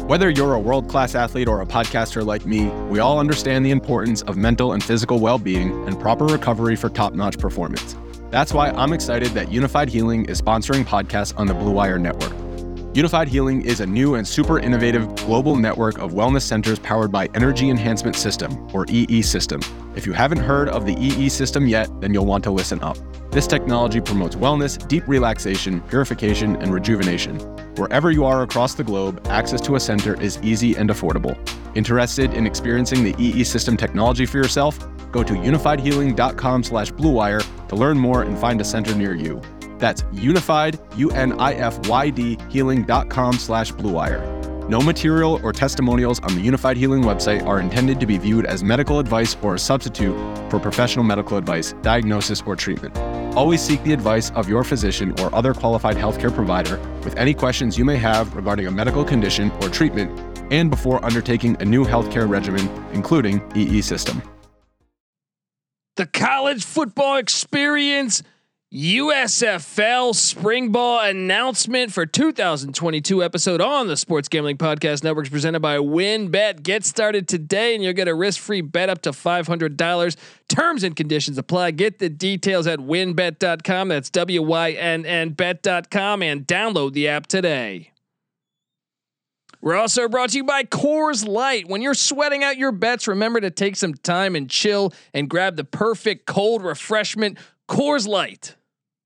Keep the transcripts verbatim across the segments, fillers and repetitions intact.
Whether you're a world-class athlete or a podcaster like me, we all understand the importance of mental and physical well-being and proper recovery for top-notch performance. That's why I'm excited that Unified Healing is sponsoring podcasts on the Blue Wire Network. Unified Healing is a new and super innovative global network of wellness centers powered by Energy Enhancement System, or E E System. If you haven't heard of the E E System yet, then you'll want to listen up. This technology promotes wellness, deep relaxation, purification, and rejuvenation. Wherever you are across the globe, access to a center is easy and affordable. Interested in experiencing the E E System technology for yourself? Go to unified healing dot com slash blue wire to learn more and find a center near you. That's unified, U N I F Y D, healing dot com slash blue wire. No material or testimonials on the Unified Healing website are intended to be viewed as medical advice or a substitute for professional medical advice, diagnosis, or treatment. Always seek the advice of your physician or other qualified healthcare provider with any questions you may have regarding a medical condition or treatment and before undertaking a new healthcare regimen, including E E System. The college football experience U S F L spring ball announcement for two thousand twenty-two episode on the Sports Gambling Podcast Network is presented by WynnBET. Get started today and you'll get a risk-free bet up to five hundred dollars. Terms and conditions apply. Get the details at wynn bet dot com. That's W Y N N bet dot com and download the app today. We're also brought to you by Coors Light. When you're sweating out your bets, remember to take some time and chill and grab the perfect cold refreshment, Coors Light.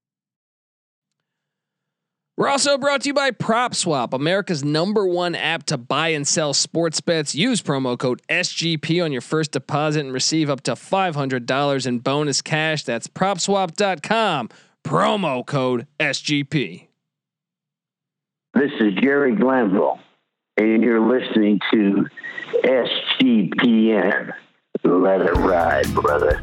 We're also brought to you by PropSwap, America's number one app to buy and sell sports bets. Use promo code S G P on your first deposit and receive up to five hundred dollars in bonus cash. That's prop swap dot com, promo code S G P. This is Jerry Glanville, and you're listening to S G P N. Let it ride, brother.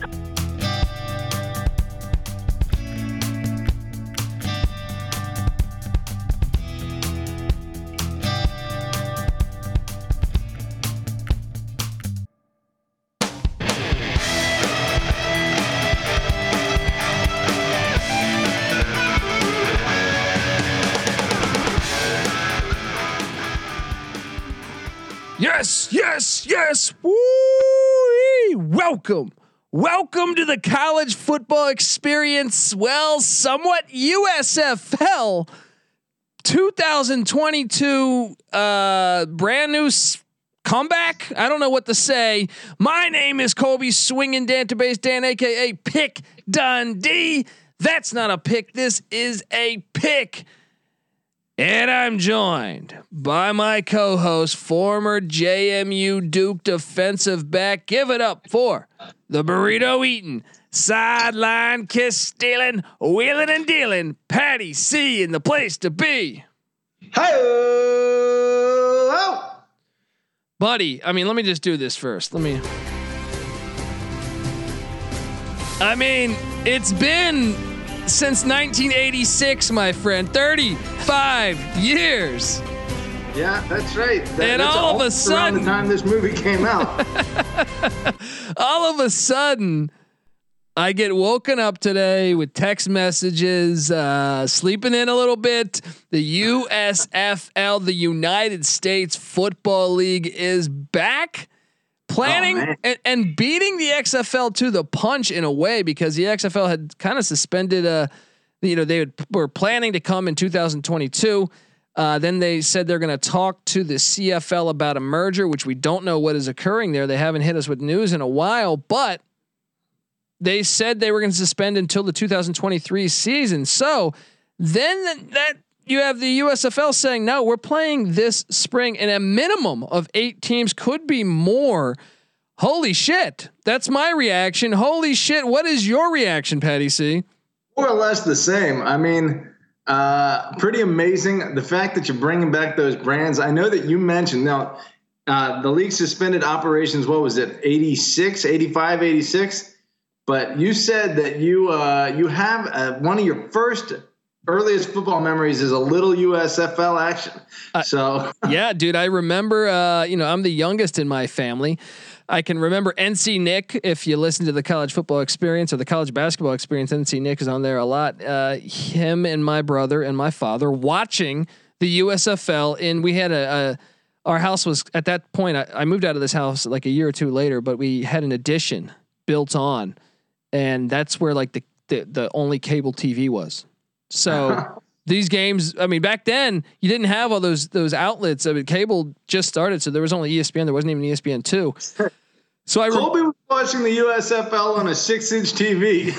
Yes, yes, yes. Woo! Welcome. Welcome to the college football experience. Well, somewhat U S F L twenty twenty-two uh, brand new s- comeback. I don't know what to say. My name is Colby Swinging Database Dan, A K A Pick Dundee. That's not a pick. This is a pick. And I'm joined by my co-host, former J M U Duke defensive back. Give it up for the burrito eating, sideline kiss stealing, wheeling and dealing, Patty C in the place to be. Hi, buddy. I mean, let me just do this first. Let me. I mean, it's been since nineteen eighty-six, my friend, thirty-five years. Yeah, that's right. That, and that's all of a sudden, around the time this movie came out, all of a sudden, I get woken up today with text messages, uh, sleeping in a little bit. The U S F L, the United States Football League, is back. Planning oh, and, and beating the X F L to the punch in a way, because the X F L had kind of suspended. Uh, you know, they would, were planning to come in two thousand twenty-two. Uh, then they said they're going to talk to the C F L about a merger, which we don't know what is occurring there. They haven't hit us with news in a while, but they said they were going to suspend until the two thousand twenty-three season. So then that. You have the U S F L saying, no, we're playing this spring, and a minimum of eight teams, could be more. Holy shit. That's my reaction. Holy shit. What is your reaction, Patty C? More or less the same. I mean, uh, pretty amazing. The fact that you're bringing back those brands. I know that you mentioned now, uh, the league suspended operations. What was it? eighty-six, eighty-five, eighty-six. But you said that you, uh, you have uh, one of your first earliest football memories is a little U S F L action. So uh, yeah, dude, I remember, uh, you know, I'm the youngest in my family. I can remember N C Nick. If you listen to the college football experience or the college basketball experience, N C Nick is on there a lot. Uh, him and my brother and my father watching the U S F L. And we had a, a, our house was at that point. I, I moved out of this house like a year or two later, but we had an addition built on, and that's where like the the, the only cable T V was. So these games, I mean, back then you didn't have all those those outlets. I mean, cable just started, so there was only E S P N. There wasn't even E S P N two. So I re- Colby was watching the U S F L on a six-inch T V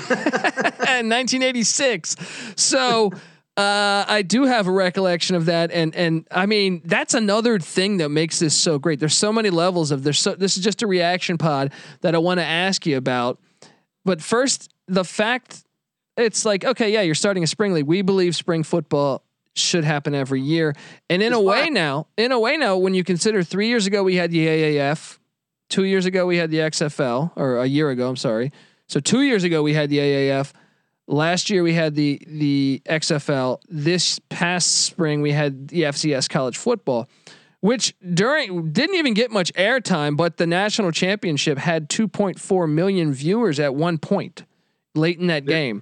in nineteen eighty-six. So uh, I do have a recollection of that, and and I mean that's another thing that makes this so great. There's so many levels of there's so this is just a reaction pod that I want to ask you about. But first, the fact it's like, okay, yeah, you're starting a spring league. We believe spring football should happen every year, and in it's a way fine. now, in a way now, when you consider three years ago we had the A A F. Two years ago we had the X F L, or a year ago, I'm sorry. So two years ago we had the A A F. Last year we had the the X F L. This past spring we had the F C S college football, which during didn't even get much airtime, but the national championship had two point four million viewers at one point late in that game.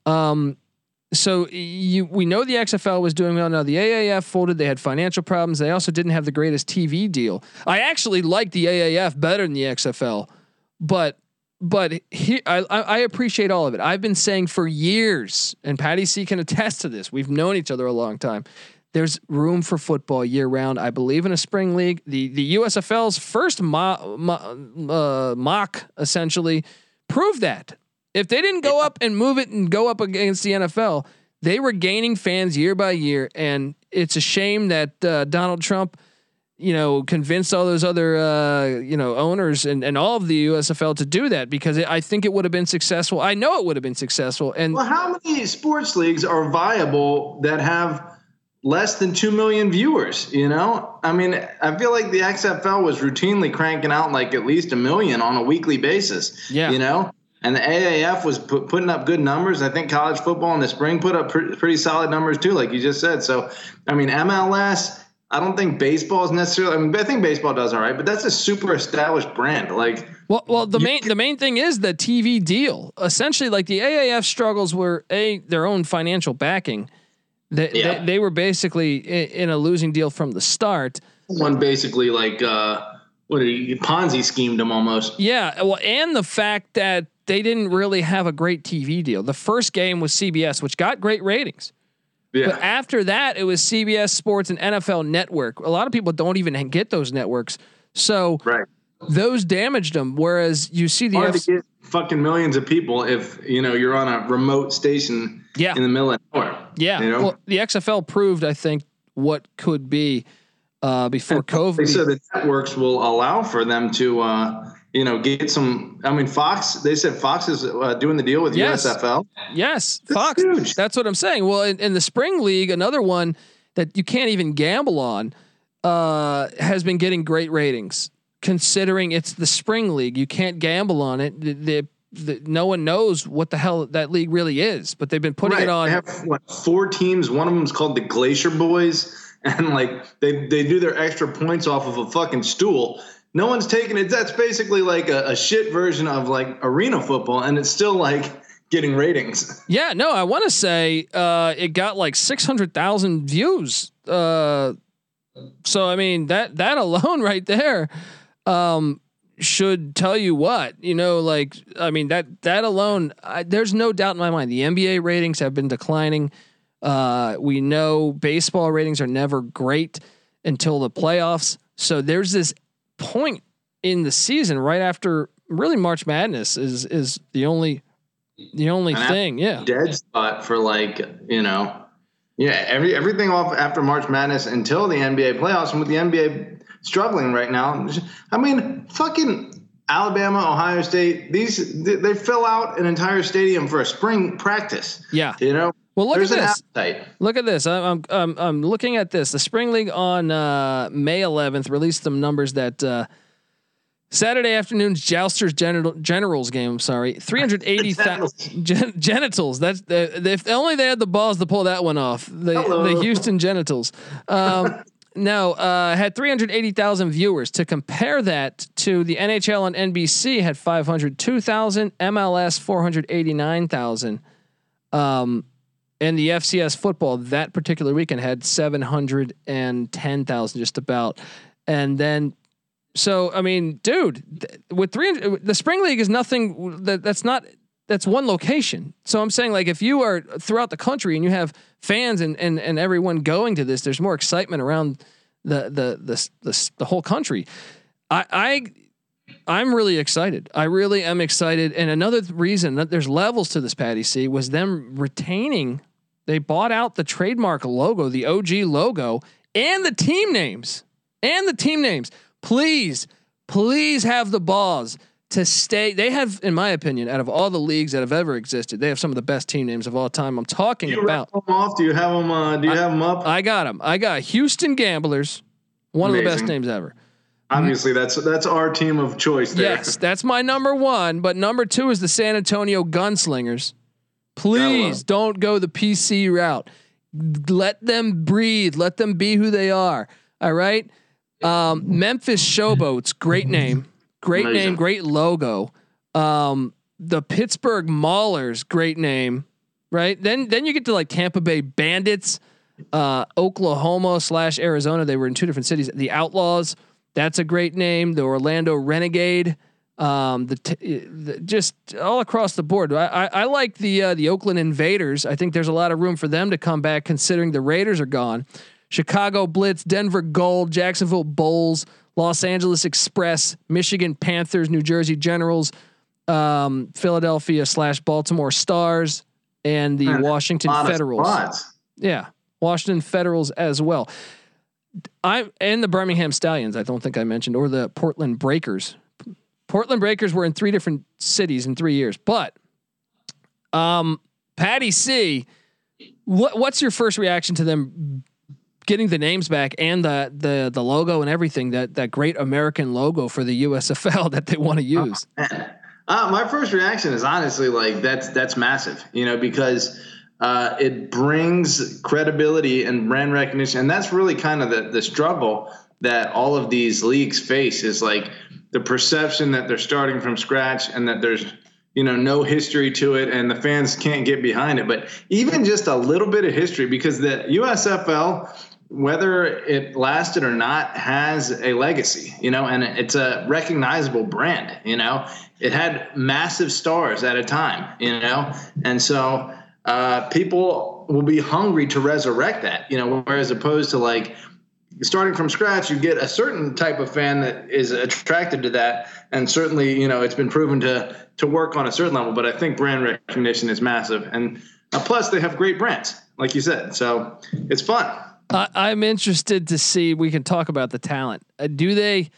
Um, So you, we know the X F L was doing well. Now the A A F folded. They had financial problems. They also didn't have the greatest T V deal. I actually like the A A F better than the X F L, but but he, I, I appreciate all of it. I've been saying for years, and Patty C can attest to this. We've known each other a long time. There's room for football year round. I believe in a spring league. The the U S F L's first mo- mo- uh, mock essentially proved that. If they didn't go up and move it and go up against the N F L, they were gaining fans year by year. And it's a shame that uh, Donald Trump, you know, convinced all those other, uh, you know, owners and, and all of the U S F L to do that, because it, I think it would have been successful. I know it would have been successful. And well, how many sports leagues are viable that have less than two million viewers? You know, I mean, I feel like the X F L was routinely cranking out like at least a million on a weekly basis. Yeah. You know? And the A A F was pu- putting up good numbers. I think college football in the spring put up pr- pretty solid numbers too, like you just said. So, I mean, M L S, I don't think baseball is necessarily, I mean, I think baseball does all right, but that's a super established brand. Like, well, well, the main, can- the main thing is the T V deal. Essentially, like the A A F struggles were a, their own financial backing. They, yeah. they, they were basically in, in a losing deal from the start. One basically like, uh, what did he, Ponzi schemed them almost. Yeah. Well, and the fact that they didn't really have a great T V deal. The first game was C B S, which got great ratings. Yeah. But after that, it was C B S Sports and N F L Network. A lot of people don't even get those networks. So right. those damaged them. Whereas you see the hard F- to get fucking millions of people if, you know, you're on a remote station yeah. in the middle of nowhere. Yeah. You know? Well, the X F L proved, I think, what could be uh, before and COVID. They said the networks will allow for them to, uh, you know, get some. I mean, Fox. They said Fox is uh, doing the deal with yes. U S F L. Yes, That's Fox. Huge. That's what I'm saying. Well, in, in the spring league, another one that you can't even gamble on uh, has been getting great ratings. Considering it's the spring league, you can't gamble on it. The, the, the, no one knows what the hell that league really is, but they've been putting right. it on. They have what, four teams. One of them is called the Glacier Boys, and like they they do their extra points off of a fucking stool. No one's taking it. That's basically like a, a shit version of like arena football, and it's still like getting ratings. Yeah, no, I want to say uh, it got like six hundred thousand views. Uh, so I mean that that alone right there um, should tell you what, you know, like I mean that that alone. I, there's no doubt in my mind the N B A ratings have been declining. Uh, we know baseball ratings are never great until the playoffs. So there's this point in the season right after really March Madness is is the only the only and thing yeah dead spot for like, you know, yeah every everything off after March Madness until the N B A playoffs, and with the N B A struggling right now. I mean, fucking Alabama, Ohio State, these they, they fill out an entire stadium for a spring practice. Yeah, you know. Well, look There's at this. Appetite. Look at this. I'm, I'm, I'm looking at this. The Spring League on uh, May eleventh released some numbers that uh, Saturday afternoon's Jousters Genital, Generals game. I'm sorry, three hundred eighty thousand gen, genitals. That's the, if only they had the balls to pull that one off. The, the Houston Genitals. Um, no, uh, had three hundred eighty thousand viewers. To compare that to the N H L on N B C had five hundred two thousand, M L S four hundred eighty-nine thousand. Um, And the F C S football that particular weekend had seven hundred ten thousand, just about. and then. So I mean, dude, th- with three, the spring league is nothing. That that's not. That's one location. So I'm saying, like, if you are throughout the country and you have fans and and and everyone going to this, there's more excitement around the the the the, the whole country. I I I'm really excited. I really am excited. And another reason that there's levels to this, Patty C, was them retaining. They bought out the trademark logo, the O G logo, and the team names and the team names. Please, please have the balls to stay. They have, in my opinion, out of all the leagues that have ever existed, they have some of the best team names of all time. I'm talking do you about. Them off? Do you have them? Uh, do you I, have them up? I got them. I got Houston Gamblers, one Amazing. Of the best names ever. Obviously, that's that's our team of choice there. Yes, that's my number one. But number two is the San Antonio Gunslingers. Please don't go the P C route. Let them breathe. Let them be who they are. All right. Um, Memphis Showboats, great name, great Amazing. Name, great logo. Um, the Pittsburgh Maulers, great name, right? Then, then you get to like Tampa Bay Bandits, uh, Oklahoma slash Arizona. They were in two different cities. The Outlaws, that's a great name. The Orlando Renegade, um, the, t- the just all across the board. I, I, I like the uh, the Oakland Invaders. I think there's a lot of room for them to come back, considering the Raiders are gone. Chicago Blitz, Denver Gold, Jacksonville Bulls, Los Angeles Express, Michigan Panthers, New Jersey Generals, um, Philadelphia slash Baltimore Stars, and the Man, Washington Federals. Yeah, Washington Federals as well. I and the Birmingham Stallions. I don't think I mentioned, or the Portland Breakers. Portland Breakers were in three different cities in three years, but um, Patty C, what what's your first reaction to them getting the names back and the the the logo and everything, that that great American logo for the U S F L that they want to use? Uh, my first reaction is honestly like that's that's massive, you know, because uh, it brings credibility and brand recognition, and that's really kind of the the struggle that all of these leagues face, is like the perception that they're starting from scratch and that there's, you know, no history to it and the fans can't get behind it. But even just a little bit of history, because the U S F L, whether it lasted or not, has a legacy, you know, and it's a recognizable brand, you know, it had massive stars at a time, you know, and so uh, people will be hungry to resurrect that, you know, whereas opposed to like starting from scratch, you get a certain type of fan that is attracted to that. And certainly, you know, it's been proven to, to work on a certain level, but I think brand recognition is massive. And uh, plus they have great brands, like you said, so it's fun. Uh, I'm interested to see, we can talk about the talent. Uh, do they,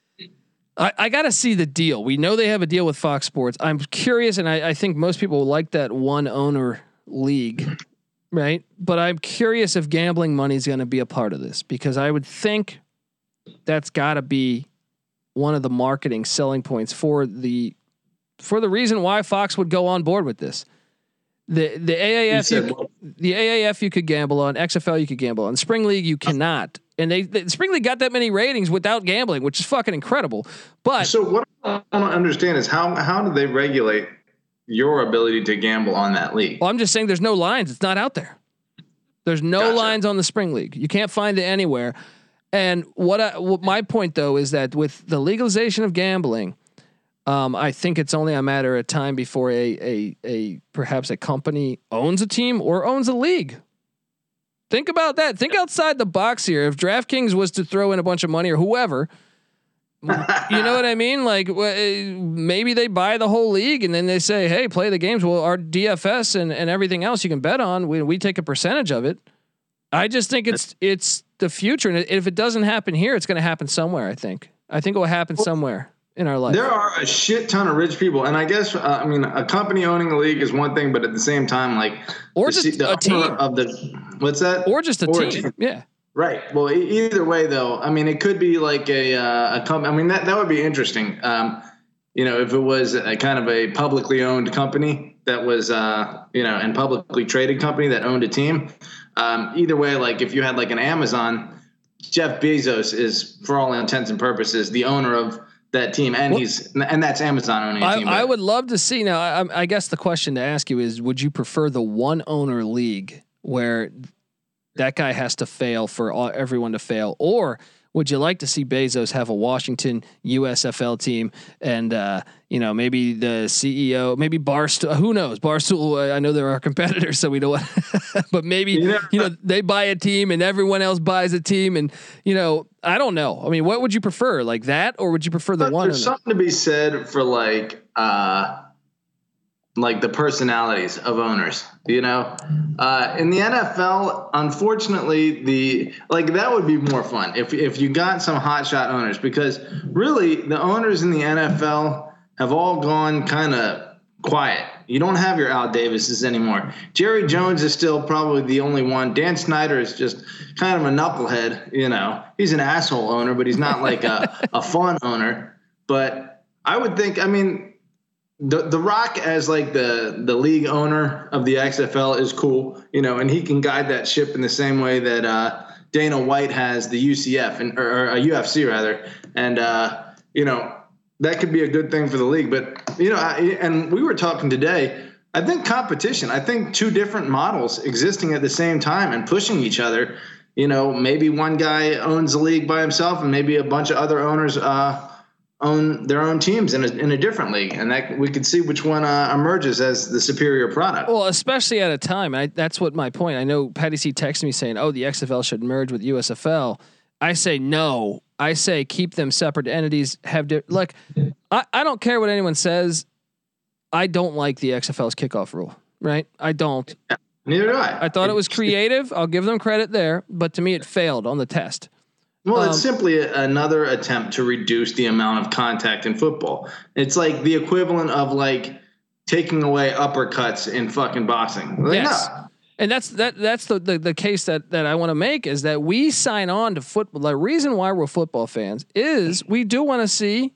I, I got to see the deal. We know they have a deal with Fox Sports. I'm curious. And I, I think most people like that one owner league, right? But I'm curious if gambling money is going to be a part of this, because I would think that's got to be one of the marketing selling points for the, for the reason why Fox would go on board with this. The the A A F you you, the A A F you could gamble on, X F L you could gamble on, Spring League you cannot, and they the Spring League got that many ratings without gambling, which is fucking incredible. But so what I want to understand is how how do they regulate your ability to gamble on that league? Well, I'm just saying there's no lines. It's not out there. There's no gotcha. lines on the Spring League. You can't find it anywhere. And what, I, what my point though is that with the legalization of gambling, Um, I think it's only a matter of time before a, a, a, perhaps a company owns a team or owns a league. Think about that. Think outside the box here. If DraftKings was to throw in a bunch of money, or whoever, you know what I mean? Like maybe they buy the whole league and then they say, hey, play the games. Well, our D F S and, and everything else you can bet on, we, we take a percentage of it. I just think it's, it's the future. And if it doesn't happen here, it's going to happen somewhere. I think, I think it will happen somewhere in our life. There are a shit ton of rich people, and I guess uh, I mean a company owning a league is one thing, but at the same time, like or the, just the a team of the what's that? Or just a, or team. a team, yeah. Right. Well, e- either way, though, I mean, it could be like a uh, a company. I mean, that that would be interesting. Um, you know, if it was a kind of a publicly owned company that was, uh, you know, and publicly traded company that owned a team. Um, either way, like if you had like an Amazon, Jeff Bezos is, for all intents and purposes, the owner of that team, and well, he's and that's Amazon owning a I, team. I would love to see. Now, I, I guess the question to ask you is: would you prefer the one owner league where that guy has to fail for all, everyone to fail, or would you like to see Bezos have a Washington U S F L team? And, uh, you know, maybe the C E O, maybe Barstool, who knows? Barstool, I know they're our competitors, so we don't want, but maybe, yeah. you know, they buy a team and everyone else buys a team. And, you know, I don't know. I mean, what would you prefer, like that? Or would you prefer the but one? There's something to be said for like, uh, like the personalities of owners, you know, uh, in the N F L, unfortunately, the, like that would be more fun if, if you got some hotshot owners, because really the owners in the N F L have all gone kind of quiet. You don't have your Al Davises anymore. Jerry Jones is still probably the only one. Dan Snyder is just kind of a knucklehead, you know, he's an asshole owner, but he's not like a, a fun owner. But I would think, I mean, The the Rock as like the the league owner of the X F L is cool, you know, and he can guide that ship in the same way that uh, Dana White has the U C F and or, or a U F C rather, and uh, you know that could be a good thing for the league. But you know, I, and we were talking today. I think competition. I think two different models existing at the same time and pushing each other. You know, maybe one guy owns the league by himself, and maybe a bunch of other owners Uh, own their own teams in a, in a different league, and that we could see which one uh, emerges as the superior product. Well, especially at a time, I, that's what my point. I know Patty C texted me saying, "Oh, the X F L should merge with U S F L." I say no. I say keep them separate entities. Have di- like, I, I don't care what anyone says. I don't like the X F L's kickoff rule. Right? I don't. Yeah, neither do I. I thought it was creative. I'll give them credit there, but to me, it failed on the test. Well, Um, it's simply another attempt to reduce the amount of contact in football. It's like the equivalent of like taking away uppercuts in fucking boxing. Like, yes. no. And that's that. That's the, the the case that that I want to make is that we sign on to football. The reason why we're football fans is we do want to see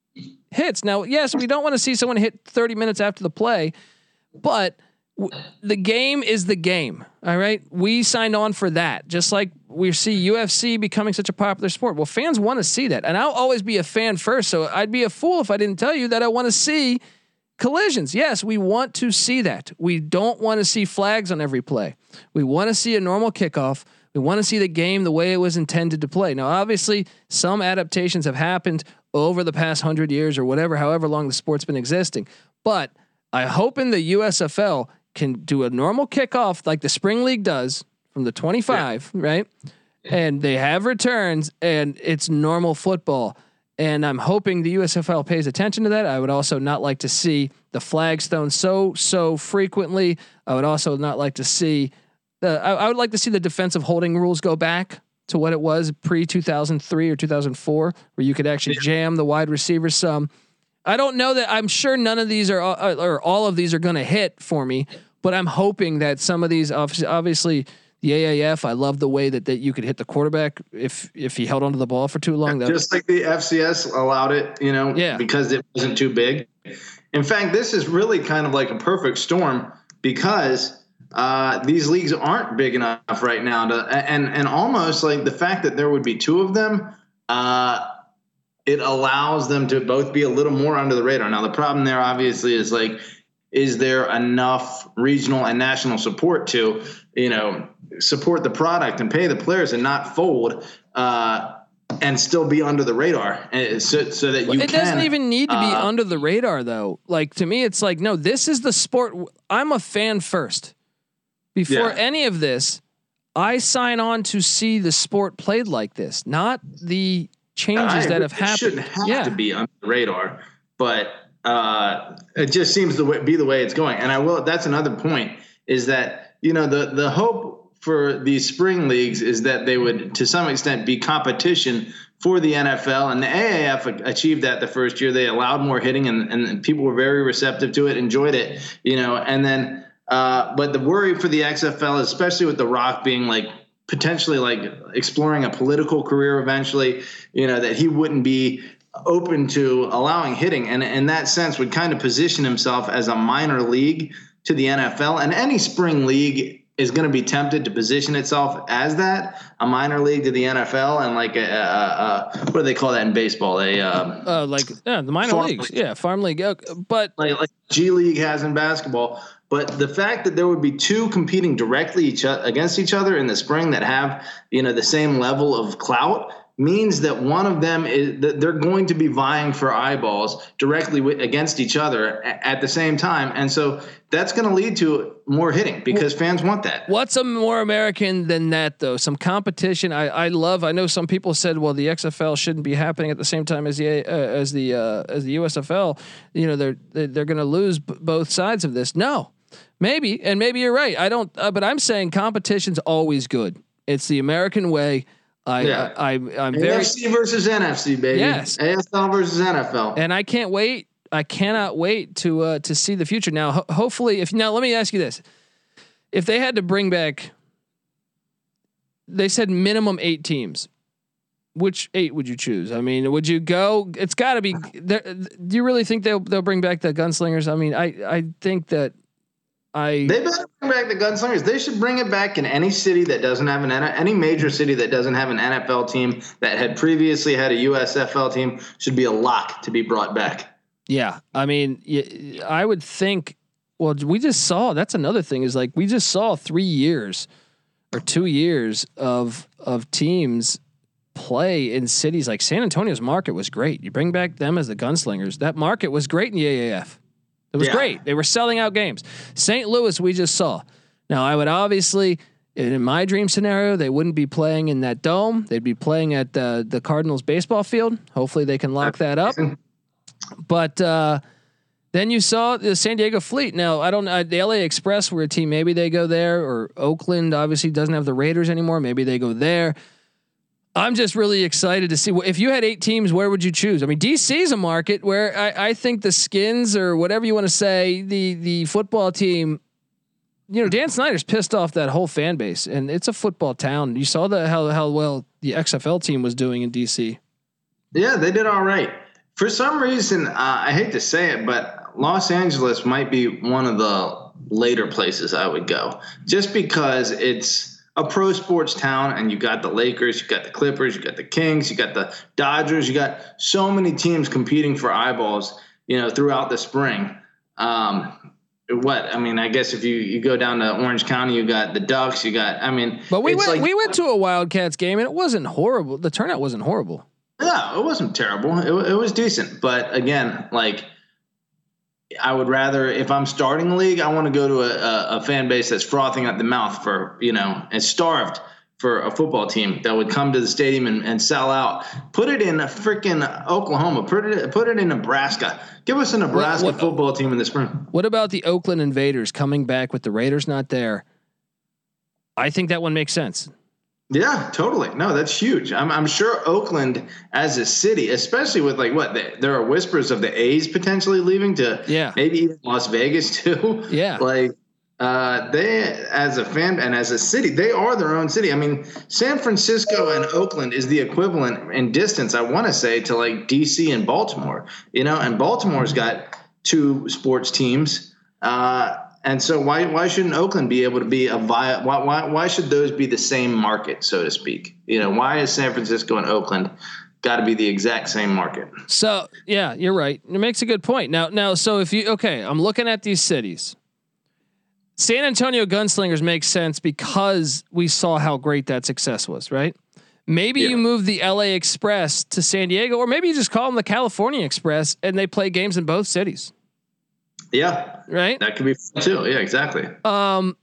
hits. Now, yes, we don't want to see someone hit thirty minutes after the play, but w- the game is the game. All right, we signed on for that. Just like we see U F C becoming such a popular sport. Well, fans want to see that, and I'll always be a fan first. So I'd be a fool if I didn't tell you that I want to see collisions. Yes, we want to see that. We don't want to see flags on every play. We want to see a normal kickoff. We want to see the game the way it was intended to play. Now, obviously, some adaptations have happened over the past hundred years or whatever, however long the sport's been existing. But I hope in the U S F L can do a normal kickoff like the spring league does from the twenty-five, yeah. right? And they have returns and it's normal football. And I'm hoping the U S F L pays attention to that. I would also not like to see the flags thrown so, so frequently. I would also not like to see the, I, I would like to see the defensive holding rules go back to what it was pre two thousand three or two thousand four, where you could actually jam the wide receivers some. I don't know that I'm sure none of these are, or all of these are going to hit for me, but I'm hoping that some of these obviously, obviously the A A F, I love the way that, that you could hit the quarterback if, if he held onto the ball for too long. That Just like the F C S allowed it, you know, yeah. because it wasn't too big. In fact, this is really kind of like a perfect storm because uh, these leagues aren't big enough right now to, and, and almost like the fact that there would be two of them, uh, it allows them to both be a little more under the radar. Now, the problem there obviously is like, is there enough regional and national support to, you know, support the product and pay the players and not fold uh, and still be under the radar, and so, so that you it can. It doesn't even need to be uh, under the radar though. Like to me, it's like, no, this is the sport. I'm a fan first. Before Yeah. any of this, I sign on to see the sport played like this, not the changes I that agree. have happened. It shouldn't have yeah. to be under the radar, but uh, it just seems to be the way it's going. And I will. That's another point is that, you know, the the hope for these spring leagues is that they would, to some extent, be competition for the N F L, and the A A F achieved that the first year. They allowed more hitting, and, and people were very receptive to it, enjoyed it, you know. And then, uh, but the worry for the X F L, especially with The Rock being like potentially like exploring a political career eventually, you know, that he wouldn't be open to allowing hitting, and in that sense would kind of position himself as a minor league to the N F L, and any spring league is going to be tempted to position itself as that, a minor league to the N F L, and like a, a, a what do they call that in baseball? A um, uh, like yeah, the minor leagues, league. yeah, farm league. Uh, but like, like G League has in basketball. But the fact that there would be two competing directly each against each other in the spring that have, you know, the same level of clout means that one of them is that they're going to be vying for eyeballs directly w- against each other a- at the same time. And so that's going to lead to more hitting because fans want that. What's a more American than that though? Some competition. I, I love, I know some people said, well, the X F L shouldn't be happening at the same time as the, uh, as the, uh, as the U S F L, you know, they're, they're going to lose b- both sides of this. No, maybe. And maybe you're right. I don't, uh, but I'm saying competition's always good. It's the American way. I, Yeah. I, I I'm A very F C versus N F C, baby. Yes. A F L versus N F L. and I can't wait. I cannot wait to uh, to see the future. Now, ho- hopefully, if now let me ask you this: if they had to bring back, they said minimum eight teams. Which eight would you choose? I mean, would you go? It's got to be. There, do you really think they'll they'll bring back the gunslingers? I mean, I I think that I They better bring back the gunslingers. They should bring it back in any city that doesn't have an N- any major city that doesn't have an N F L team that had previously had a U S F L team should be a lock to be brought back. Yeah, I mean, y- I would think. Well, we just saw. That's another thing is like we just saw three years or two years of of teams play in cities like San Antonio's market was great. You bring back them as the gunslingers. That market was great in the A A F. It was Yeah. great. They were selling out games. Saint Louis, we just saw. Now, I would obviously, in my dream scenario, they wouldn't be playing in that dome. They'd be playing at the the Cardinals baseball field. Hopefully, they can lock that up. But uh, then you saw the San Diego Fleet. Now, I don't know. The L A Express were a team. Maybe they go there, or Oakland obviously doesn't have the Raiders anymore. Maybe they go there. I'm just really excited to see. If you had eight teams, where would you choose? I mean, D C is a market where I, I think the Skins or whatever you want to say, the the football team. You know, Dan Snyder's pissed off that whole fan base, and it's a football town. You saw the how how well the X F L team was doing in D C. Yeah, they did all right. For some reason, uh, I hate to say it, but Los Angeles might be one of the later places I would go, just because it's a pro sports town, and you got the Lakers, you got the Clippers, you got the Kings, you got the Dodgers, you got so many teams competing for eyeballs, you know, throughout the spring. Um, what I mean, I guess if you, you go down to Orange County, you got the Ducks, you got. I mean, But we it's went like, we went to a Wildcats game, and it wasn't horrible. The turnout wasn't horrible. yeah, it wasn't terrible. It, it was decent, but again, like. I would rather, if I'm starting a league, I want to go to a, a, a fan base that's frothing at the mouth for, you know, and starved for a football team that would come to the stadium and, and sell out. Put it in a freaking Oklahoma. Put it put it in Nebraska. Give us a Nebraska What- what- football team in the spring. What about the Oakland Invaders coming back with the Raiders not there? I think that one makes sense. Yeah, totally. No, that's huge. I'm, I'm sure Oakland as a city, especially with like what the, there are whispers of the A's potentially leaving to Yeah. maybe even Las Vegas too. Yeah. Like uh, they, as a fan and as a city, they are their own city. I mean, San Francisco and Oakland is the equivalent in distance, I want to say, to like D C and Baltimore, you know, and Baltimore's got two sports teams. Uh, And so why why shouldn't Oakland be able to be a vi- why why why should those be the same market, so to speak? You know, why is San Francisco and Oakland got to be the exact same market? So yeah, you're right. It makes a good point. Now now so if you okay, I'm looking at these cities. San Antonio Gunslingers makes sense because we saw how great that success was, right? Maybe Yeah. you move the L A Express to San Diego, or maybe you just call them the California Express and they play games in both cities. Yeah, Right? that could be fun too. Yeah, exactly. Um,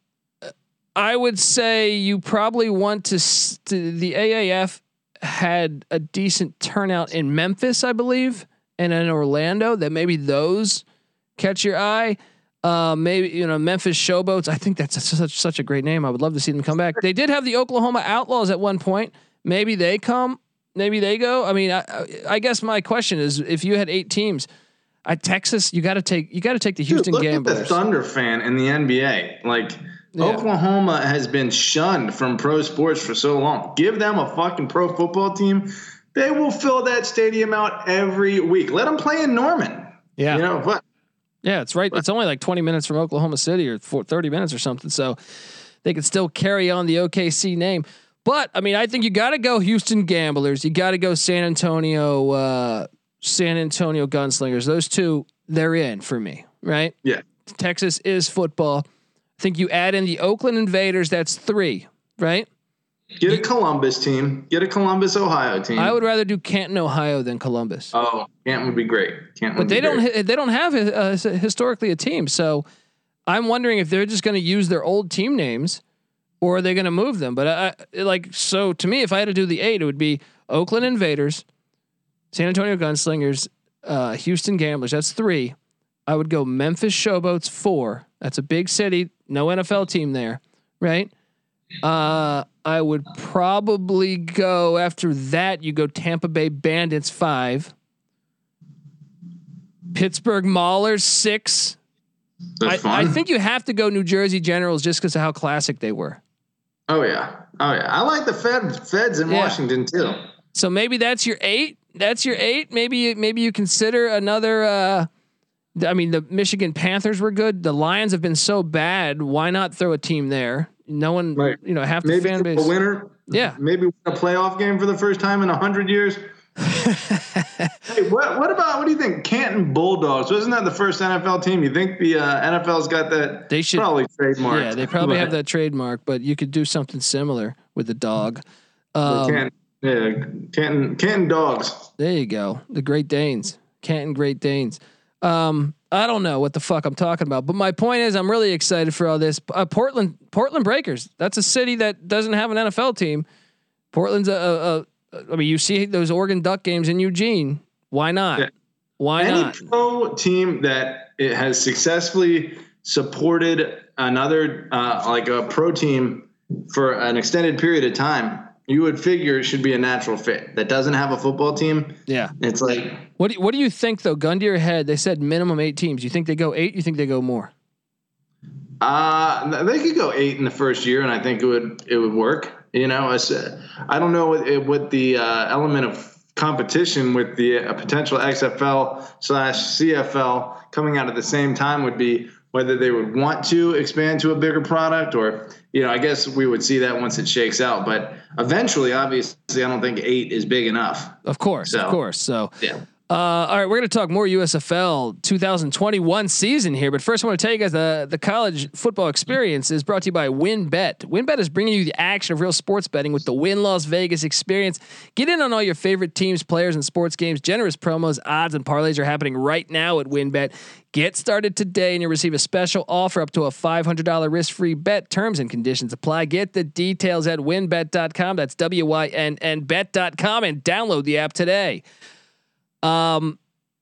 I would say you probably want to, s- to the A A F had a decent turnout in Memphis, I believe, and in Orlando. That maybe those catch your eye. Uh, maybe you know Memphis Showboats. I think that's a, such such a great name. I would love to see them come back. They did have the Oklahoma Outlaws at one point. Maybe they come. Maybe they go. I mean, I, I guess my question is, if you had eight teams. At Texas, you got to take you got to take the Houston Dude, look Gamblers. at the Thunder fan in the N B A. Like Yeah. Oklahoma has been shunned from pro sports for so long. Give them a fucking pro football team. They will fill that stadium out every week. Let them play in Norman. Yeah. You know what? Yeah, it's right. It's only like twenty minutes from Oklahoma City, or thirty minutes or something. So they could still carry on the O K C name. But I mean, I think you got to go Houston Gamblers. You got to go San Antonio, uh, San Antonio Gunslingers. Those two, they're in for me, right? Yeah. Texas is football. I think you add in the Oakland Invaders. That's three, right? Get a Columbus team. Get a Columbus, Ohio team. I would rather do Canton, Ohio than Columbus. Oh, Canton would be great. Canton but would they be don't. great. They don't have uh, historically a team. So I'm wondering if they're just going to use their old team names, or are they going to move them? But I, like so to me, if I had to do the eight, it would be Oakland Invaders, San Antonio Gunslingers, uh, Houston Gamblers. That's three. I would go Memphis Showboats four. That's a big city. No N F L team there, right? Uh, I would probably go after that. You go Tampa Bay Bandits five, Pittsburgh Maulers six. That's I, I fun. think you have to go New Jersey Generals just because of how classic they were. Oh yeah, oh yeah. I like the Fed Feds in Yeah. Washington too. So maybe that's your eight. That's your eight. Maybe maybe you consider another. Uh, I mean, the Michigan Panthers were good. The Lions have been so bad. Why not throw a team there? No one, Right. you know, half the Maybe fan base. a winner. Yeah. Maybe win a playoff game for the first time in a hundred years. Hey, what what about what do you think? Canton Bulldogs, wasn't that the first N F L team? You think the uh, N F L's got that? They should probably trademark. Yeah, they probably have that trademark, but you could do something similar with the dog. The Um, Canton, yeah, Canton Canton Dogs. there you go. The Great Danes, Canton Great Danes. Um, I don't know what the fuck I'm talking about, but my point is, I'm really excited for all this. Uh, Portland, Portland Breakers. That's a city that doesn't have an N F L team. Portland's a, a, a I mean, you see those Oregon Duck games in Eugene. Why not? Yeah. Why Any not? pro team that it has successfully supported another uh, like a pro team for an extended period of time, you would figure it should be a natural fit. That doesn't have a football team. Yeah. It's like What do, what do you think though? Gun to your head. They said minimum eight teams. You think they go eight? You think they go more? uh, they could go eight in the first year, and I think it would it would work. You know, it's, uh, I don't know what, what the uh, element of competition with the uh, potential X F L slash C F L coming out at the same time would be, whether they would want to expand to a bigger product or, you know, I guess we would see that once it shakes out. But eventually, obviously, I don't think eight is big enough. Of course, So, of course. So, yeah. uh, all right, we're going to talk more U S F L twenty twenty-one season here. But first, I want to tell you guys the, the college football experience is brought to you by WinBet. WinBet is bringing you the action of real sports betting with the Win Las Vegas experience. Get in on all your favorite teams, players, and sports games. Generous promos, odds, and parlays are happening right now at WinBet. Get started today and you'll receive a special offer up to a five hundred dollars risk-free bet. Terms and conditions apply. Get the details at winbet dot com. That's W Y N N bet dot com and download the app today. Um,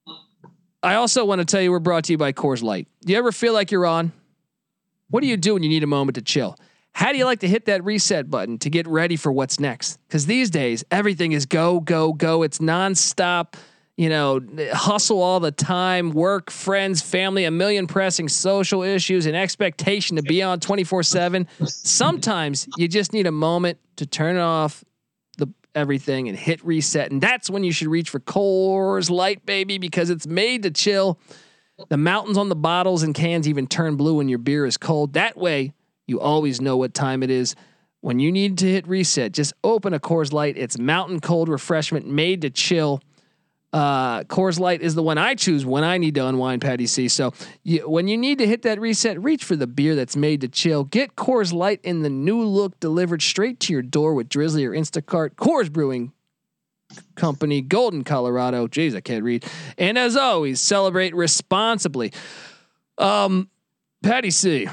I also want to tell you we're brought to you by Coors Light. Do you ever feel like you're on? What do you do when you need a moment to chill? How do you like to hit that reset button to get ready for what's next? Because these days everything is go, go, go. It's nonstop. You know, hustle all the time, work, friends, family, a million pressing social issues, and expectation to be on twenty-four seven. Sometimes you just need a moment to turn off the everything and hit reset. And that's when you should reach for Coors Light, baby, because it's made to chill. The mountains on the bottles and cans even turn blue when your beer is cold. That way, you always know what time it is. When you need to hit reset, just open a Coors Light. It's mountain cold refreshment made to chill. Uh, Coors Light is the one I choose when I need to unwind, Patty C. So you, when you need to hit that reset, reach for the beer that's made to chill. Get Coors Light in the new look delivered straight to your door with Drizzly or Instacart. Coors Brewing Company, Golden, Colorado. Jeez, I can't read. And as always, celebrate responsibly. Um, Patty C.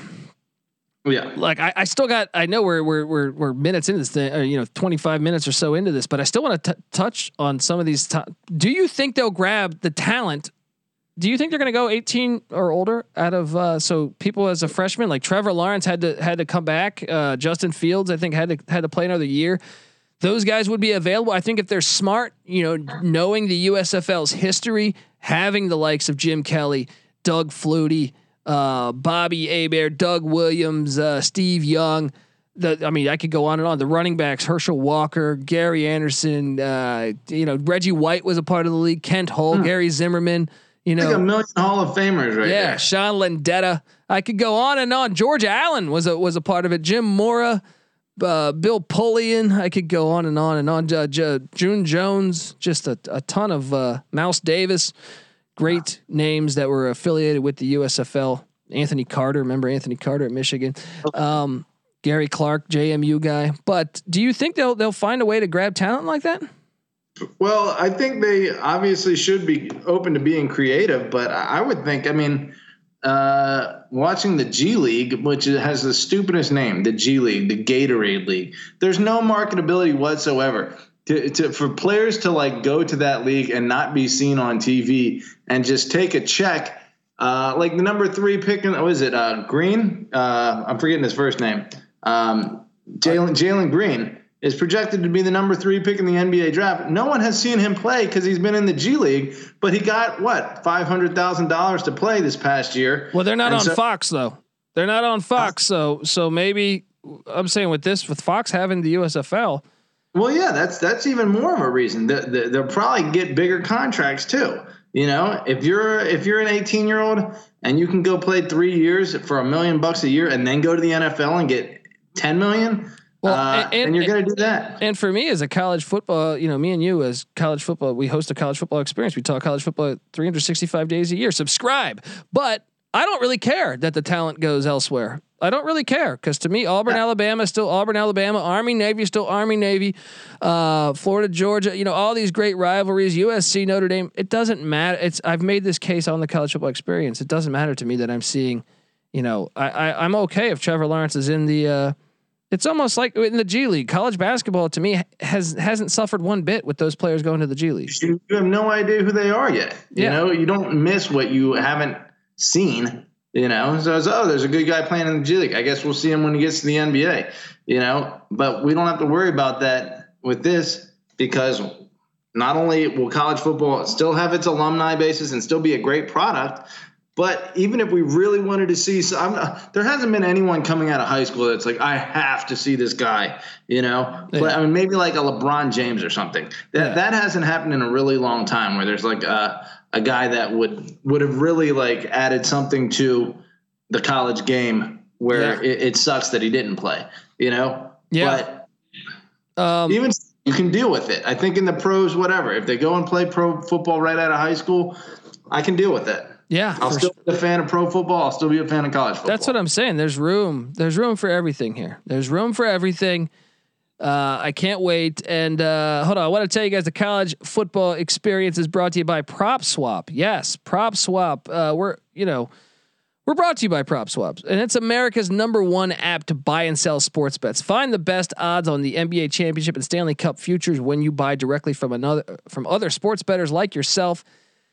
Yeah. Like I, I still got, I know we're, we're, we're, we're minutes into this thing, or, you know, twenty-five minutes or so into this, but I still want to touch on some of these. T- Do you think they'll grab the talent? Do you think they're going to go eighteen or older out of, uh, so people as a freshman, like Trevor Lawrence had to, had to come back. Uh, Justin Fields, I think had to, had to play another year. Those guys would be available. I think if they're smart, you know, knowing the U S F L's history, having the likes of Jim Kelly, Doug Flutie, uh, Bobby Hebert, Doug Williams, uh, Steve Young. The, I mean, I could go on and on. The running backs, Herschel Walker, Gary Anderson, uh, you know, Reggie White was a part of the league, Kent Hull, hmm. Gary Zimmerman, you know, like a million Hall of Famers right yeah, there. Sean Lendetta. I could go on and on. George Allen was a, was a part of it. Jim Mora, uh, Bill Polian. I could go on and on and on. Uh, J- June Jones, just a, a ton of, uh, Mouse Davis. Great wow. names that were affiliated with the U S F L. Anthony Carter, remember Anthony Carter at Michigan. Um, Gary Clark, J M U guy. But do you think they'll they'll find a way to grab talent like that? Well, I think they obviously should be open to being creative, but I would think, I mean, uh, watching the G League, which has the stupidest name, the G League, the Gatorade League, there's no marketability whatsoever. To, to for players to like go to that league and not be seen on T V and just take a check, uh, like the number three pick, what is it, uh, Green? Uh, I'm forgetting his first name. Um, Jalen Jalen Green is projected to be the number three pick in the N B A draft. No one has seen him play because he's been in the G League, but he got what five hundred thousand dollars to play this past year. Well, they're not and on so, Fox though. They're not on Fox, so so maybe I'm saying with this with Fox having the U S F L. Well, yeah, that's that's even more of a reason. The, the, they'll probably get bigger contracts too. You know, if you're if you're an eighteen year old and you can go play three years for a million bucks a year and then go to the N F L and get ten million, well, uh, and, and you're going to do that. And for me as a college football, you know, me and you as college football, we host a college football experience. We talk college football three hundred sixty-five days a year. Subscribe, but I don't really care that the talent goes elsewhere. I don't really care because to me, Auburn, yeah. Alabama is still Auburn, Alabama. Army, Navy is still Army, Navy. Uh, Florida, Georgia. You know, all these great rivalries. U S C, Notre Dame. It doesn't matter. It's I've made this case on the college football experience. It doesn't matter to me that I'm seeing. You know, I, I I'm okay if Trevor Lawrence is in the. Uh, it's almost like in the G League. College basketball to me has hasn't suffered one bit with those players going to the G League. You have no idea who they are yet. You yeah. know, you don't miss what you haven't seen. You know, so it's, oh, there's a good guy playing in the G League. I guess we'll see him when he gets to the N B A, you know, but we don't have to worry about that with this because not only will college football still have its alumni basis and still be a great product, but even if we really wanted to see, so I'm not, there hasn't been anyone coming out of high school that's like, I have to see this guy, you know, yeah. but I mean, maybe like a LeBron James or something that, yeah. that hasn't happened in a really long time where there's like a, a guy that would, would have really like added something to the college game where yeah. it, it sucks that he didn't play, you know, yeah. but um, even you can deal with it. I think in the pros, whatever, if they go and play pro football right out of high school, I can deal with it. Yeah. I'll still be a fan of pro football. I'll still be a fan of college football. That's what I'm saying. There's room. There's room for everything here. There's room for everything. Uh, I can't wait. And uh, hold on, I want to tell you guys the college football experience is brought to you by PropSwap. Yes, PropSwap. Uh, we're you know we're brought to you by PropSwap, and it's America's number one app to buy and sell sports bets. Find the best odds on the N B A championship and Stanley Cup futures when you buy directly from another from other sports bettors like yourself.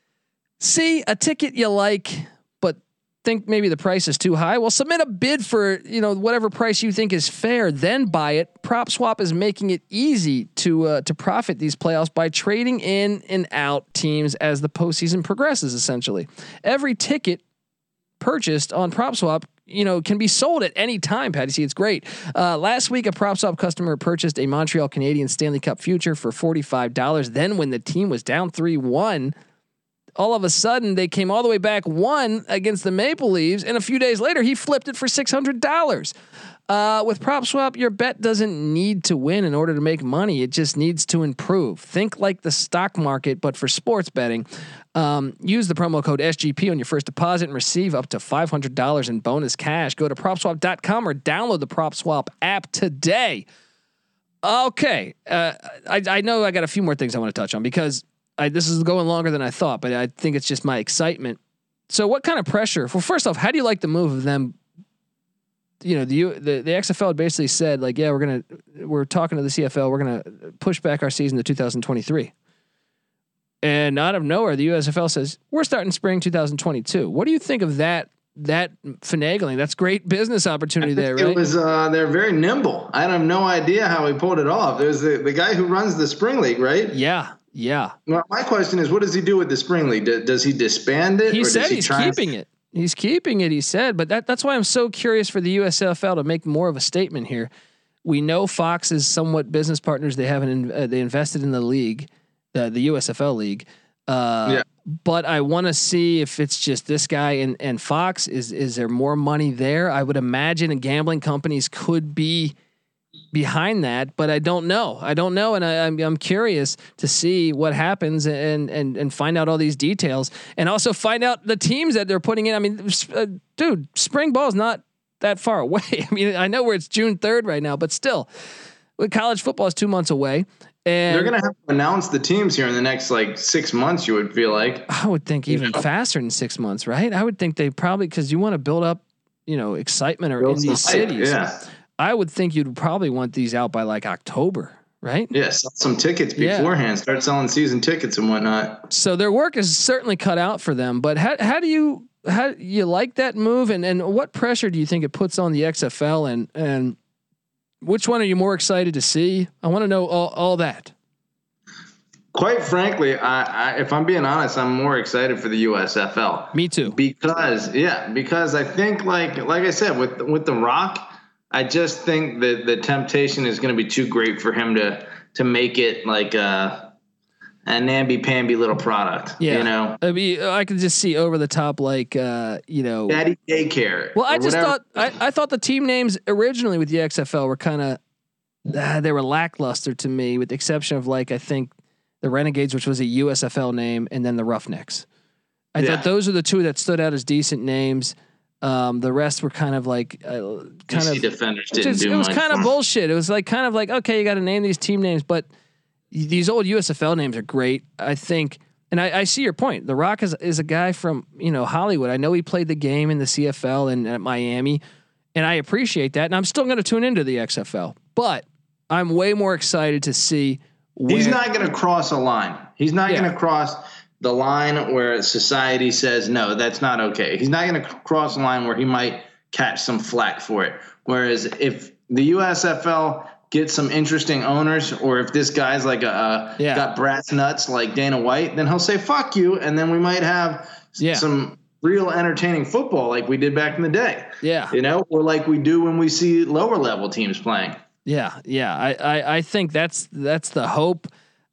See a ticket you like, but think maybe the price is too high. Well, submit a bid for, you know, whatever price you think is fair, then buy it. PropSwap is making it easy to uh, to profit these playoffs by trading in and out teams as the postseason progresses. Essentially, every ticket purchased on PropSwap, you know, can be sold at any time. Patty C, it's great. Uh, last week, a PropSwap customer purchased a Montreal Canadiens Stanley Cup future for forty-five dollars. Then, when the team was down three one. All of a sudden, they came all the way back one against the Maple Leafs, and a few days later, he flipped it for six hundred dollars. Uh, with PropSwap, your bet doesn't need to win in order to make money. It just needs to improve. Think like the stock market, but for sports betting. Um, use the promo code S G P on your first deposit and receive up to five hundred dollars in bonus cash. Go to prop swap dot com or download the PropSwap app today. Okay, uh, I, I know I got a few more things I want to touch on because I, this is going longer than I thought, but I think it's just my excitement. So what kind of pressure? Well, first off, how do you like the move of them? You know, the, the, the X F L basically said like, yeah, we're going to, we're talking to the C F L. We're going to push back our season to two thousand twenty-three. And out of nowhere, the U S F L says we're starting spring two thousand twenty-two. What do you think of that? That finagling? That's great business opportunity there, right? It was. Uh, they're very nimble. I have no idea how he pulled it off. There's the, the guy who runs the spring league, right? Yeah, yeah. Well, my question is, what does he do with the spring league? Does, does he disband it? He or said does he he's try keeping and... it. He's keeping it. He said, but that that's why I'm so curious for the U S F L to make more of a statement here. We know Fox is somewhat business partners. They haven't. Uh, they invested in the league, the the U S F L league. Uh, yeah. But I want to see if it's just this guy and, and Fox. Is is there more money there? I would imagine and gambling companies could be behind that, but I don't know. I don't know, and I, I'm I'm curious to see what happens and and and find out all these details, and also find out the teams that they're putting in. I mean, uh, dude, spring ball is not that far away. I mean, I know where it's June third right now, but still, college football is two months away. And they're going to have to announce the teams here in the next like six months. You would feel like. I would think even you know? faster than six months, right? I would think they probably, because you want to build up, you know, excitement or in these cities. Yeah. I would think you'd probably want these out by like October, right? Yeah, sell some tickets beforehand. Yeah. Start selling season tickets and whatnot. So their work is certainly cut out for them. But how how do you how you like that move, and and what pressure do you think it puts on the X F L, and and which one are you more excited to see? I want to know all, all that. Quite frankly, I, I, if I'm being honest, I'm more excited for the U S F L. Me too. Because yeah, because I think like like I said with with The Rock, I just think that the temptation is going to be too great for him to to make it like a a namby-pamby little product. Yeah, you know. I mean, I could just see over the top, like uh, you know, Daddy Daycare. Well, I just whatever. thought I, I thought the team names originally with the X F L were kind of uh, they were lackluster to me, with the exception of like I think the Renegades, which was a U S F L name, and then the Roughnecks. I yeah. thought those are the two that stood out as decent names. Um, the rest were kind of like uh, kind D C of defenders didn't just, do it was much. kind of bullshit. It was like kind of like, okay, you got to name these team names, but these old U S F L names are great. I think, and I, I see your point. The Rock is is a guy from, you know, Hollywood. I know he played the game in the C F L and at Miami, and I appreciate that. And I'm still going to tune into the X F L, but I'm way more excited to see. Where, He's not going to cross a line. He's not yeah. going to cross the line where society says, no, that's not okay. He's not going to cross a line where he might catch some flack for it. Whereas if the U S F L gets some interesting owners, or if this guy's like a, uh, yeah. got brass nuts like Dana White, then he'll say, fuck you. And then we might have yeah. some real entertaining football like we did back in the day. Yeah. You know, or like we do when we see lower level teams playing. Yeah. Yeah. I, I, I think that's, that's the hope.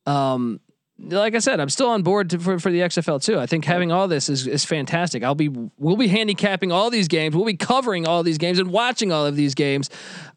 Um, Like I said, I'm still on board to, for for the X F L too. I think having all this is is fantastic. I'll be we'll be handicapping all these games. We'll be covering all these games and watching all of these games.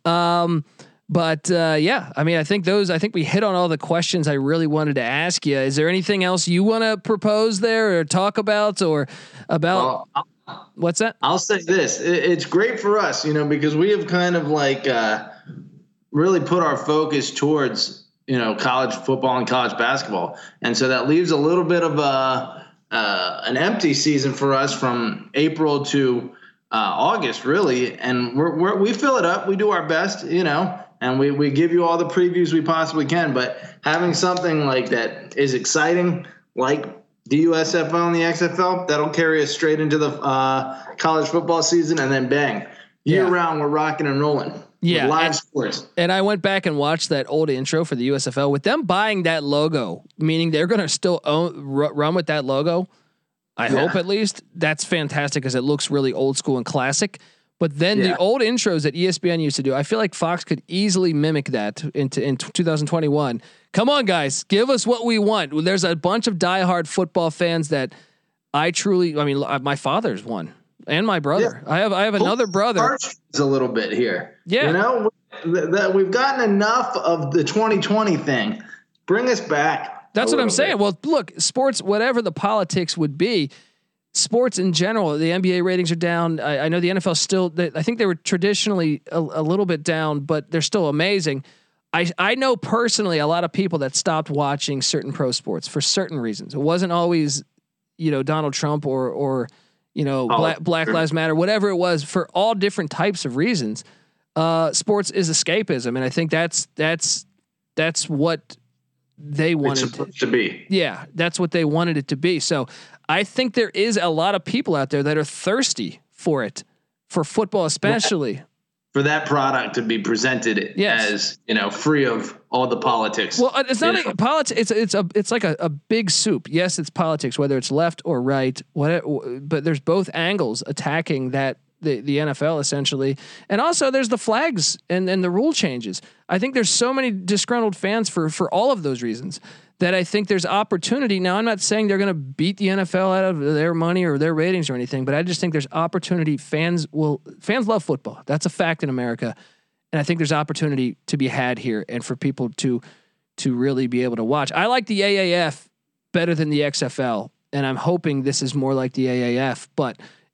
Um, but uh, yeah, I mean, I think those. I think we hit on all the questions I really wanted to ask you. Is there anything else you want to propose there or talk about or about? Well, what's that? I'll say this: it, it's great for us, you know, because we have kind of like uh, really put our focus towards, you know, college football and college basketball. And so that leaves a little bit of a, uh, an empty season for us from April to uh, August, really. And we're, we're, we fill it up. We do our best, you know, and we, we give you all the previews we possibly can. But having something like that is exciting, like the U S F L and the X F L, that'll carry us straight into the uh, college football season. And then bang, year yeah. round, we're rocking and rolling. Yeah, live and, sports. And I went back and watched that old intro for the U S F L with them buying that logo, meaning they're going to still own, r- run with that logo. I yeah. hope at least. That's fantastic because it looks really old school and classic. But then yeah. the old intros that E S P N used to do, I feel like Fox could easily mimic that into in two thousand twenty-one. Come on, guys, give us what we want. There's a bunch of diehard football fans that I truly, I mean, my father's one. And my brother. Yeah. I have I have another brother. A little bit here. Yeah. You know, that we've gotten enough of the twenty twenty thing. Bring us back. That's what I'm saying. Bit. Well, look, sports, whatever the politics would be, sports in general, the N B A ratings are down. I, I know the N F L still, they, I think they were traditionally a, a little bit down, but they're still amazing. I, I know personally a lot of people that stopped watching certain pro sports for certain reasons. It wasn't always, you know, Donald Trump or, or, you know, oh, Black, Black sure. Lives Matter, whatever it was, for all different types of reasons. Uh, sports is escapism, and I think that's that's that's what they wanted it's supposed to be. Yeah, that's what they wanted it to be. So I think there is a lot of people out there that are thirsty for it, for football especially. For that product to be presented yes. as, you know, free of all the politics. Well, it's not like politics. It's it's a it's like a, a big soup. Yes, it's politics, whether it's left or right. Whatever, but there's both angles attacking that the the N F L essentially, and also there's the flags and and the rule changes. I think there's so many disgruntled fans for for all of those reasons that I think there's opportunity. Now, I'm not saying they're going to beat the N F L out of their money or their ratings or anything, but I just think there's opportunity. Fans will fans love football. That's a fact in America. And I think there's opportunity to be had here and for people to, to really be able to watch. I like the A A F better than the X F L, and I'm hoping this is more like the A A F, but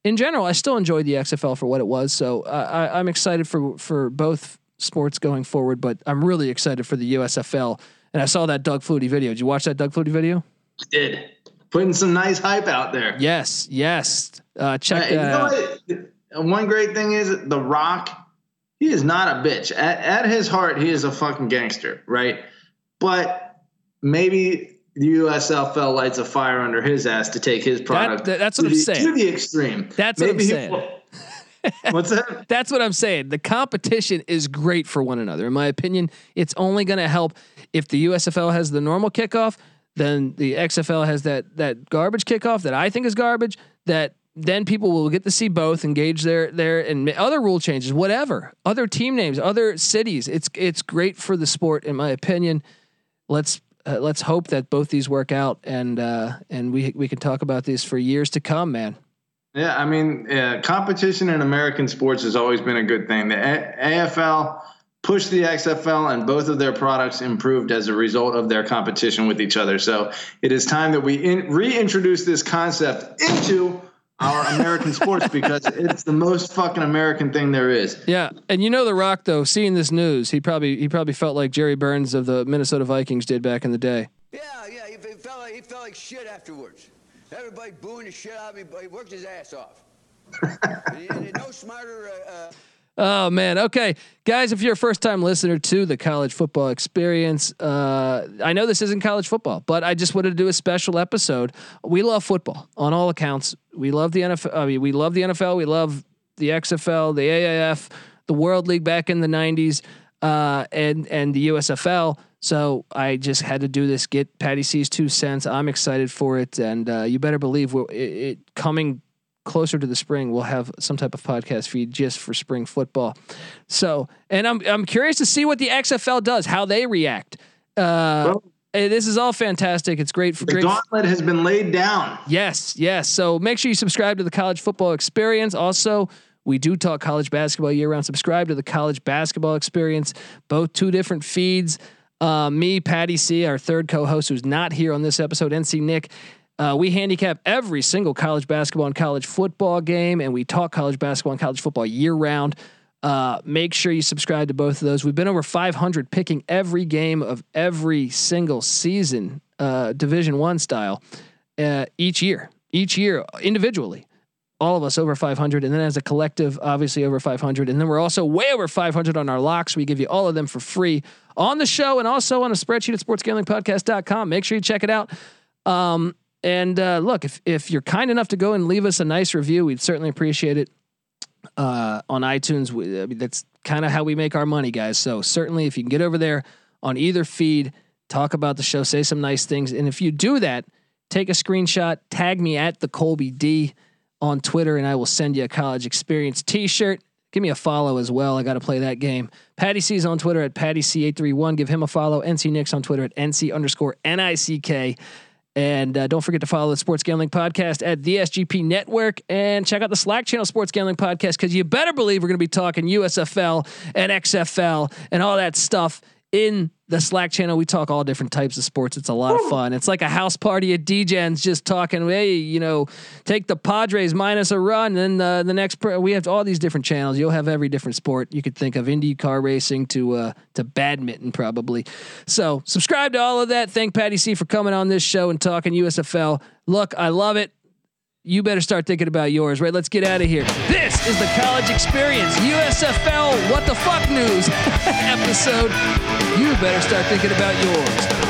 in general, I still enjoyed the X F L for what it was. So uh, I, I'm excited for for both sports going forward, but I'm really excited for the U S F L. And I saw that Doug Flutie video. Did you watch that Doug Flutie video? Did. Putting some nice hype out there. Yes, yes. Uh, check uh, that you know out. What? One great thing is The Rock. He is not a bitch. At, at his heart, he is a fucking gangster, right? But maybe the U S F L lights a fire under his ass to take his product that, that, that's what to, I'm the, saying. to the extreme. That's maybe what I'm saying. Will, what's that? That's what I'm saying. The competition is great for one another. In my opinion, it's only going to help if the U S F L has the normal kickoff, then the X F L has that that garbage kickoff that I think is garbage. That then people will get to see both, engage their their and other rule changes, whatever, other team names, other cities. It's it's great for the sport, in my opinion. Let's uh, let's hope that both these work out, and uh, and we we can talk about these for years to come, man. Yeah, I mean, uh, competition in American sports has always been a good thing. The A- AFL pushed the X F L, and both of their products improved as a result of their competition with each other. So it is time that we in- reintroduce this concept into our American sports because it's the most fucking American thing there is. Yeah, and you know The Rock though, seeing this news, he probably he probably felt like Jerry Burns of the Minnesota Vikings did back in the day. Yeah, yeah, he, he felt like he felt like shit afterwards. Everybody booing the shit out of me, but he worked his ass off. and he, and no smarter. Uh, uh, Oh man. Okay. Guys, if you're a first time listener to the College Football Experience, uh, I know this isn't college football, but I just wanted to do a special episode. We love football on all accounts. We love the N F L. I mean, we love the N F L. We love the X F L, the A A F, the World League back in the nineties, uh, and, and the U S F L. So I just had to do this, get Patty C's two cents. I'm excited for it. And, uh, you better believe we're it, it coming closer to the spring, we'll have some type of podcast feed just for spring football. So, and I'm I'm curious to see what the X F L does, how they react. Uh, well, hey, this is all fantastic. It's great for the great. gauntlet has been laid down. Yes, yes. So make sure you subscribe to the College Football Experience. Also, we do talk college basketball year round. Subscribe to the College Basketball Experience. Both two different feeds. Uh, me, Patty C, our third co-host, who's not here on this episode, N C Nick. Uh, we handicap every single college basketball and college football game, and we talk college basketball and college football year round. Uh, make sure you subscribe to both of those. We've been over five hundred picking every game of every single season, uh, Division One style, uh, each year, each year individually. All of us over five hundred, and then as a collective, obviously over five hundred. And then we're also way over five hundred on our locks. We give you all of them for free on the show and also on a spreadsheet at sports gambling podcast dot com. Make sure you check it out. Um, And uh, look, if if you're kind enough to go and leave us a nice review, we'd certainly appreciate it. Uh, on iTunes, we, I mean, that's kind of how we make our money, guys. So certainly, if you can get over there on either feed, talk about the show, say some nice things, and if you do that, take a screenshot, tag me at the Colby D on Twitter, and I will send you a College Experience T-shirt. Give me a follow as well. I got to play that game. Patty C's on Twitter at Patty C eight three one. Give him a follow. N C Nick's on Twitter at N C underscore N I C K. And uh, don't forget to follow the Sports Gambling Podcast at the S G P Network, and check out the Slack channel Sports Gambling Podcast, because you better believe we're going to be talking U S F L and X F L and all that stuff in the Slack channel. We talk all different types of sports. It's a lot of fun. It's like a house party at D Gen's, just talking, hey, you know, take the Padres minus a run. And then uh, the next, pr- we have all these different channels. You'll have every different sport you could think of, Indy car racing to, uh, to badminton probably. So subscribe to all of that. Thank Patty C for coming on this show and talking U S F L. Look, I love it. You better start thinking about yours, right? Let's get out of here. This is the College Experience U S F L What the Fuck News episode. You better start thinking about yours.